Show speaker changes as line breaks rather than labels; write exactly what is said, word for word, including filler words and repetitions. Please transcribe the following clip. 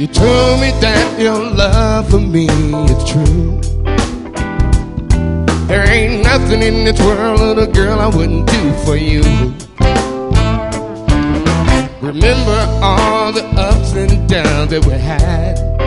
told me that your love for me is true. There ain't nothing in this world, little girl, I wouldn't do for you. Remember all the ups and downs that we had.